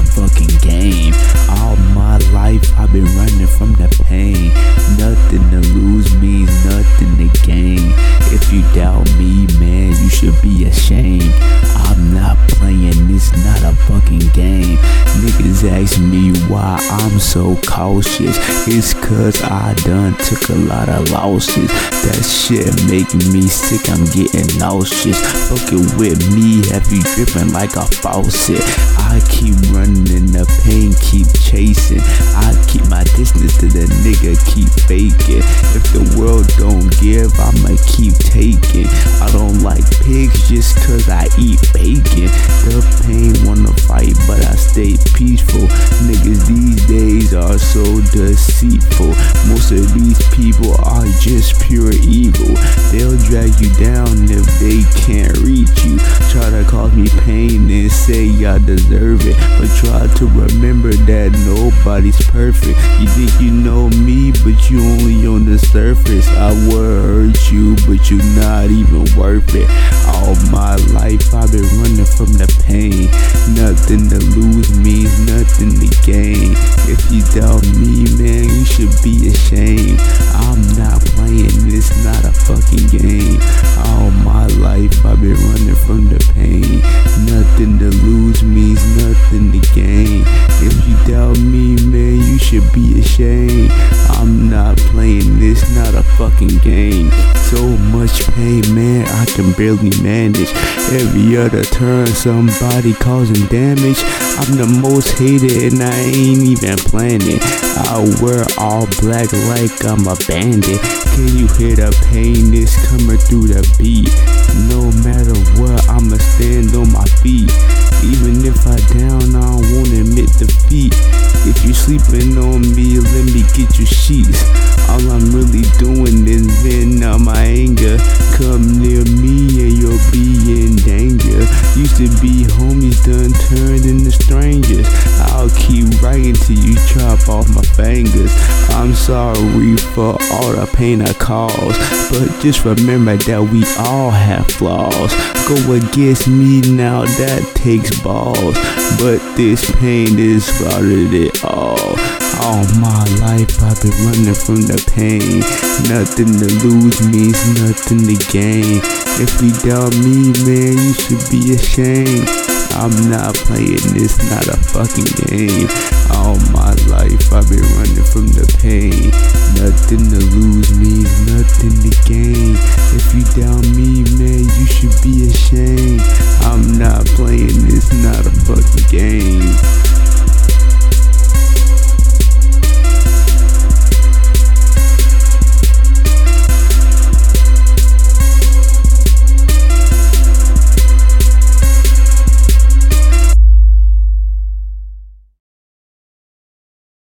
fucking game. All my life I've been running from the pain. Nothing to lose means nothing to gain. If you doubt me, man, you should be ashamed. I'm not playing, it's not a fucking game. Niggas ask me why I'm so cautious. It's cause I done took a lot of losses. That shit making me sick, I'm getting nauseous. Fucking with me, have you dripping like a faucet. I keep running, the pain keep chasing. I keep my distance to the nigga keep faking. If the world don't give, I'ma keep taking. I don't like pigs just cause I eat bacon. The pain wanna fight, but I stay peaceful. Niggas these days are so deceitful. Most of these people are just pure evil. They'll drag you down if they can't reach you. Try to cause me pain and say I deserve it, but try to remember that nobody's perfect. You think you know me, but you only on the surface. I would hurt you, but you're not even worth it. All my life I've been running from the pain. Nothing to lose means nothing to gain. If you doubt me, man, you should be ashamed. I'm not playing, it's not a fucking game. All my life I've been running from the pain. Nothing to lose means nothing to gain. If you doubt me, man, you should be ashamed. I'm not playing, it's not a fucking game. So much pain, man, I can barely manage. Every other turn, somebody causing damage. I'm the most hated and I ain't even planning. I wear all black like I'm a bandit. Can you hear the pain that's coming through the beat? No matter what, I'ma stand on my feet. Even if I down, I won't admit defeat. If you sleeping on me, let me get your sheets. All I'm really doing is venting out my anger. Come near me and you'll be in danger. Used to be homies, done turned into strangers. I'll keep writing till you chop off my fingers. I'm sorry for all the pain I caused, but just remember that we all have flaws. Go against me now, that takes balls, but this pain is routed it all. All my life I've been running from the pain. Nothing to lose means nothing to gain. If you doubt me, man, you should be ashamed. I'm not playing, it's not a fucking game. All my life I've been running